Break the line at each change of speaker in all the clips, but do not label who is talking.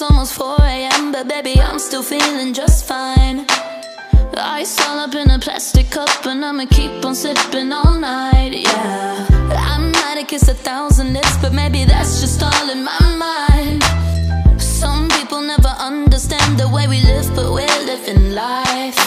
almost 4 AM, but baby, I'm still feeling just fine. Ice all up in a plastic cup, and I'ma keep on sipping all night, yeah. I might have kissed 1,000 lips, but maybe that's just all in my mind. Some people never understand the way we live, but we're living life.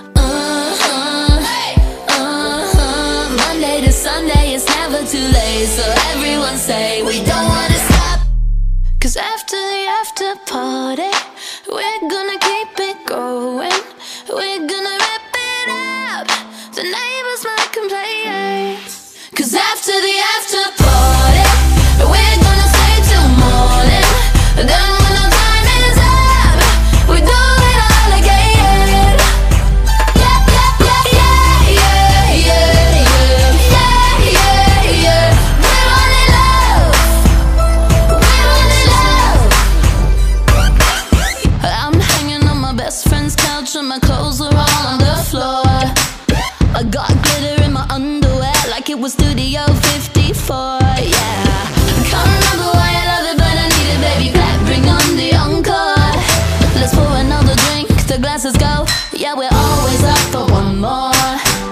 Monday to Sunday, it's never too late, so everyone say we don't wanna stop. 'Cause after the after party, we're gonna keep it going. We're gonna rip it up, the neighbors might complain. 'Cause after the after party, we're gonna stay till morning. Then when the time is up, we do it all again. Yeah, yeah, yeah, yeah, yeah, yeah, yeah, yeah, yeah. We're only love, we're only love. I'm hanging on my best friend's couch and my clothes are all on the floor. I got glitter in my underwear like it was Studio 54, yeah. Can't remember why I love it, but I need it, baby. Black, bring on the encore. Let's pour another drink, the glasses go. Yeah, we're always up for one more.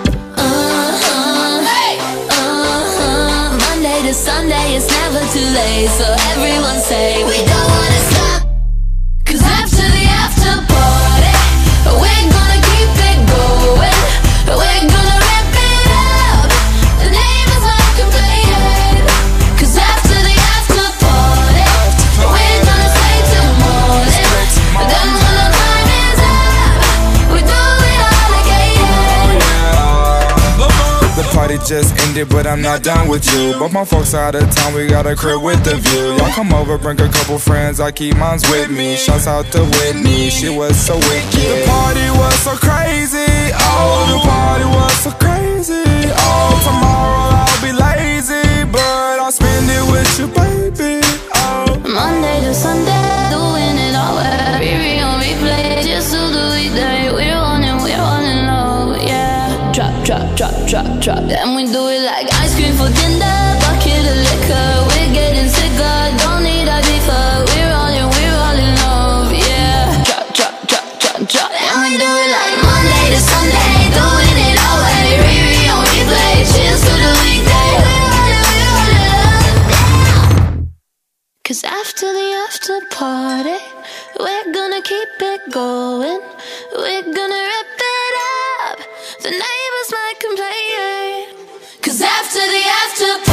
Monday to Sunday, it's never too late, so everyone say we don't wanna stop. 'Cause after the after party, we're gonna keep it going. We're gonna rip it up, the neighbors might complain. 'Cause after the after party, we're gonna stay till morning. Then when the time is up, we do it all again.
The party just ended, but I'm not done with you. But my folks out of town, we got a crib with the view. Y'all come over, bring a couple friends, I keep mines with me. Shouts out to Whitney, she was so wicked. The party was so crazy, oh, the party was so crazy. Oh, tomorrow I'll be lazy, but I'll spend it with you, baby. Oh,
Monday to Sunday, doing it all Riri on replay, just to the weekday. We're running low, yeah. Drop, drop, drop, drop, drop. And we do it like ice cream for dinner, bucket of liquor. We're getting sicker, don't need a beefer. We're rolling low, yeah. Drop, drop, drop, drop, drop. And we do it like Monday to Sunday, doing it all Riri on replay, cheers to the weekday. We're rolling low. 'Cause after the after party, we're gonna keep it going. We're gonna rip it up, the neighbors might complain. 'Cause after the after party,